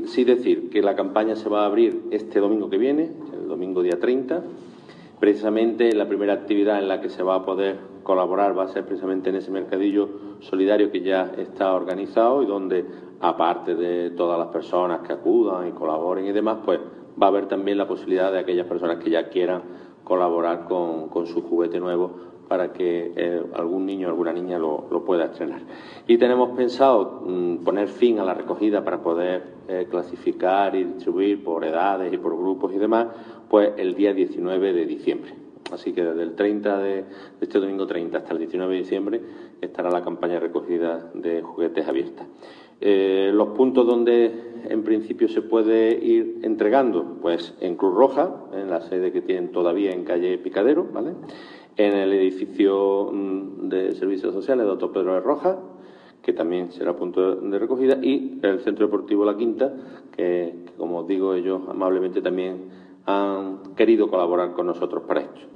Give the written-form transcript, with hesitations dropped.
Sí decir que la campaña se va a abrir este domingo que viene, el domingo día 30. Precisamente la primera actividad en la que se va a poder colaborar va a ser precisamente en ese mercadillo solidario que ya está organizado y donde, aparte de todas las personas que acudan y colaboren y demás, pues va a haber también la posibilidad de aquellas personas que ya quieran colaborar con su juguete nuevo para que algún niño o alguna niña lo pueda estrenar. Y tenemos pensado poner fin a la recogida para poder clasificar y distribuir por edades y por grupos y demás, pues el día 19 de diciembre. Así que desde el 30 de este domingo 30 hasta el 19 de diciembre estará la campaña de recogida de juguetes abierta. Los puntos donde en principio se puede ir entregando, pues en Cruz Roja, en la sede que tienen todavía en calle Picadero, ¿vale? En el edificio de Servicios Sociales de Doctor Pedro de Rojas, que también será punto de recogida, y el Centro Deportivo La Quinta, que como os digo, ellos amablemente también han querido colaborar con nosotros para esto.